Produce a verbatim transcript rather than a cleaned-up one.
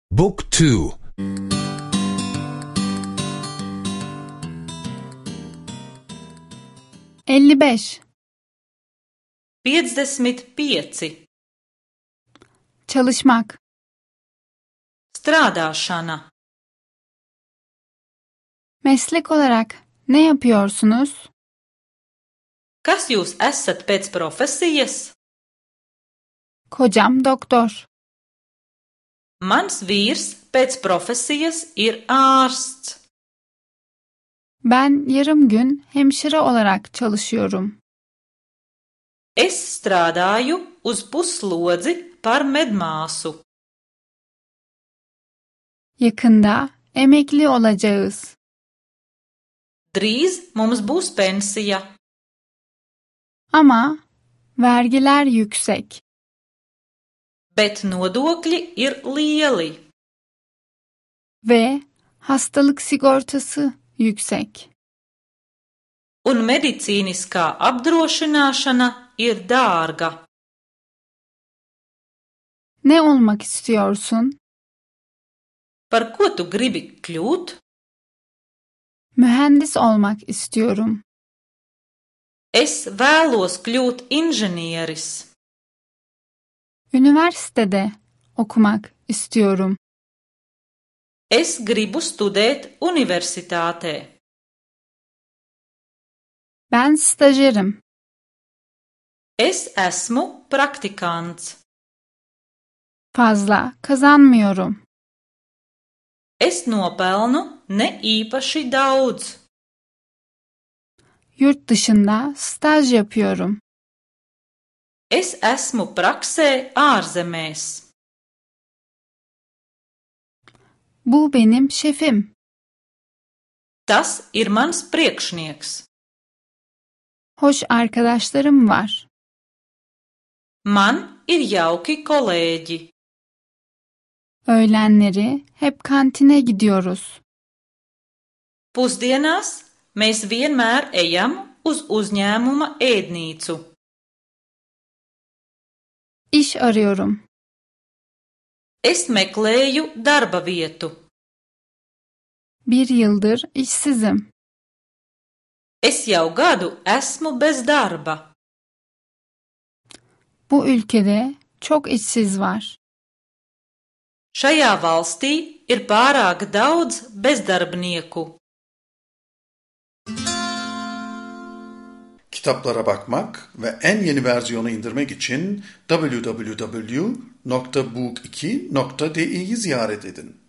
Book two. elli beş. piecdesmit pieci. Çalışmak. Strādāšana. Meslek olarak ne yapıyorsunuz? Kas jūs esat pēc profesijas? Kocam doktor. Mans vīrs pēc profesijas ir ārsts. Ben yarım gün hemşire olarak çalışıyorum. Es strādāju uz pusslodzi par medmāsu. Yakında emekli olacağız. Drīz mums būs pensija. Ama vergiler yüksek. Bet nodokļi ir lieli. Ve hastalık sigortası yüksek. Un medicīniskā apdrošināšana ir dārga. Ne olmak istiyorsun? Par ko tu gribi kļūt? Mühendis olmak istiyorum. Es vēlos kļūt inženieris. Üniversitede okumak istiyorum. Es gribu studēt universitātē. Ben stajyerim. Es esmu praktikants. Fazla kazanmıyorum. Es nopelnu ne īpaši daudz. Yurt dışında staj yapıyorum. Es esmu praksē ārzemēs. Bu benim şefim. Tas ir mans priekšnieks. Hoş arkadaşlarım var. Man ir jauki kolēģi. Öğlenleri hep kantine gidiyoruz. Pusdienās mēs vienmēr ejam uz uzņēmuma ēdnīcu. İş arıyorum. Es meklēju darba vietu. Bir yıldır işsizim. Es jau gadu esmu bez darba. Bu ülkede çok işsiz var. Šajā valstī ir pārāk daudz bezdarbnieku. Kitaplara bakmak ve en yeni versiyonu indirmek için double-u double-u double-u nokta book iki nokta di'yi ziyaret edin.